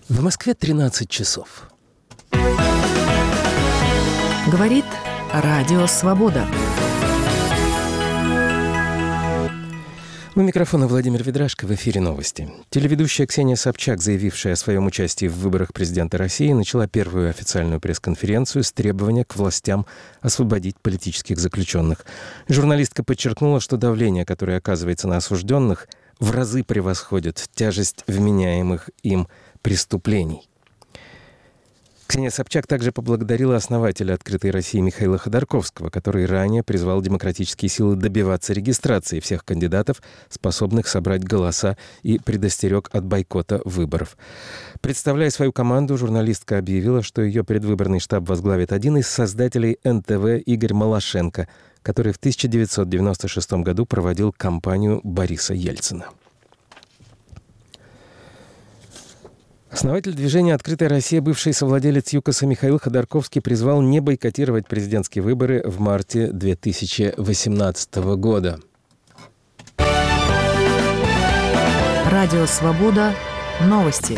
В Москве 13 часов. Говорит Радио Свобода. У микрофона Владимир Ведрашко, в эфире новости. Телеведущая Ксения Собчак, заявившая о своем участии в выборах президента России, начала первую официальную пресс-конференцию с требования к властям освободить политических заключенных. Журналистка подчеркнула, что давление, которое оказывается на осужденных, в разы превосходит тяжесть вменяемых им преступлений. Ксения Собчак также поблагодарила основателя «Открытой России» Михаила Ходорковского, который ранее призвал демократические силы добиваться регистрации всех кандидатов, способных собрать голоса, и предостерег от бойкота выборов. Представляя свою команду, журналистка объявила, что ее предвыборный штаб возглавит один из создателей НТВ Игорь Малашенко, который в 1996 году проводил кампанию Бориса Ельцина. Основатель движения «Открытая Россия», бывший совладелец ЮКОСа Михаил Ходорковский призвал не бойкотировать президентские выборы в марте 2018 года. Радио Свобода. Новости.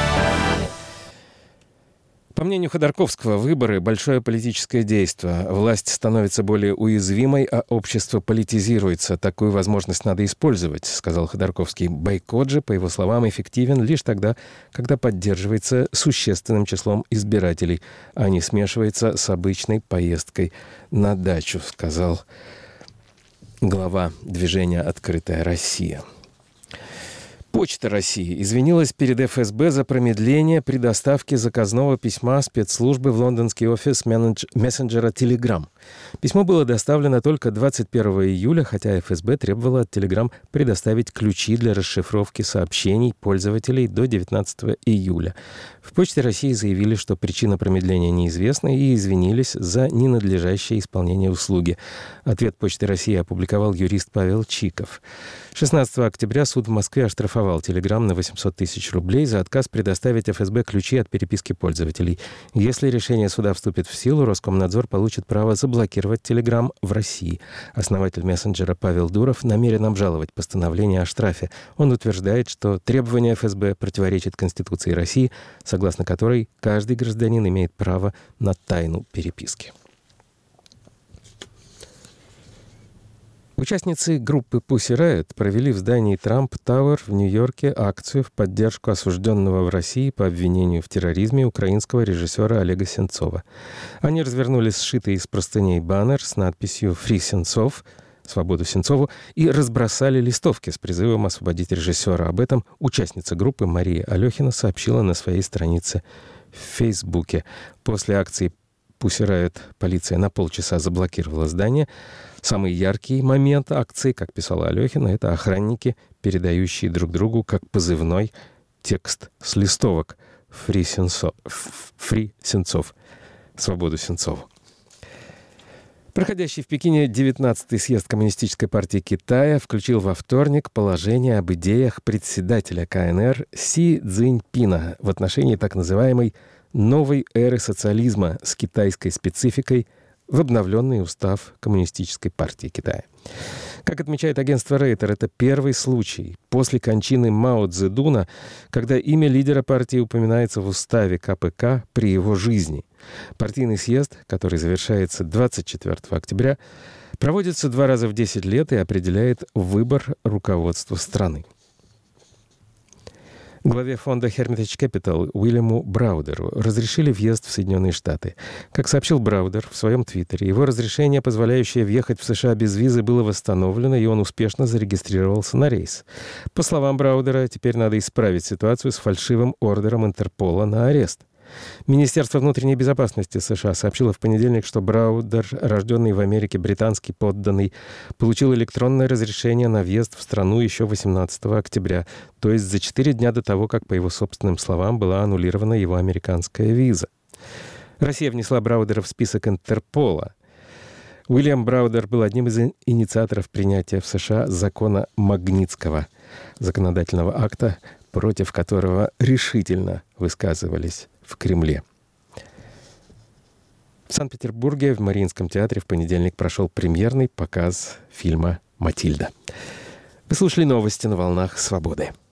По мнению Ходорковского, выборы – большое политическое действие. Власть становится более уязвимой, а общество политизируется. Такую возможность надо использовать, сказал Ходорковский. Бойкот же, по его словам, эффективен лишь тогда, когда поддерживается существенным числом избирателей, а не смешивается с обычной поездкой на дачу, сказал глава движения «Открытая Россия». Почта России извинилась перед ФСБ за промедление при доставке заказного письма спецслужбы в лондонский офис мессенджера Telegram. Письмо было доставлено только 21 июля, хотя ФСБ требовала от Telegram предоставить ключи для расшифровки сообщений пользователей до 19 июля. В Почте России заявили, что причина промедления неизвестна, и извинились за ненадлежащее исполнение услуги. Ответ Почты России опубликовал юрист Павел Чиков. 16 октября суд в Москве оштрафовал Telegram на 800 тысяч рублей за отказ предоставить ФСБ ключи от переписки пользователей. Если решение суда вступит в силу, Роскомнадзор получит право заблокировать Telegram в России. Основатель мессенджера Павел Дуров намерен обжаловать постановление о штрафе. Он утверждает, что требование ФСБ противоречит Конституции России, согласно которой каждый гражданин имеет право на тайну переписки. Участницы группы Pussy Riot провели в здании Трамп Тауэр в Нью-Йорке акцию в поддержку осужденного в России по обвинению в терроризме украинского режиссера Олега Сенцова. Они развернули сшитый из простыней баннер с надписью «Free Сенцов», «Свободу Сенцову», и разбросали листовки с призывом освободить режиссера. Об этом участница группы Мария Алехина сообщила на своей странице в Фейсбуке. После акции Pussy Riot полиция на полчаса заблокировала здание. Самый яркий момент акции, как писала Алехина, это охранники, передающие друг другу как позывной текст с листовок «Free Сенцов», «Свободу Сенцову». Проходящий в Пекине 19-й съезд Коммунистической партии Китая включил во вторник положение об идеях председателя КНР Си Цзиньпина в отношении так называемой новой эры социализма с китайской спецификой в обновленный устав Коммунистической партии Китая. Как отмечает агентство Рейтер, это первый случай после кончины Мао Цзэдуна, когда имя лидера партии упоминается в уставе КПК при его жизни. Партийный съезд, который завершается 24 октября, проводится 2 раза в 10 лет и определяет выбор руководства страны. Главе фонда Hermitage Capital Уильяму Браудеру разрешили въезд в Соединенные Штаты. Как сообщил Браудер в своем твиттере, его разрешение, позволяющее въехать в США без визы, было восстановлено, и он успешно зарегистрировался на рейс. По словам Браудера, теперь надо исправить ситуацию с фальшивым ордером Интерпола на арест. Министерство внутренней безопасности США сообщило в понедельник, что Браудер, рожденный в Америке британский подданный, получил электронное разрешение на въезд в страну еще 18 октября, то есть за 4 дня до того, как, по его собственным словам, была аннулирована его американская виза. Россия внесла Браудера в список Интерпола. Уильям Браудер был одним из инициаторов принятия в США закона Магнитского, законодательного акта, против которого решительно высказывались в Кремле. В Санкт-Петербурге в Мариинском театре в понедельник прошел премьерный показ фильма «Матильда». Вы слушали новости на волнах «Свободы».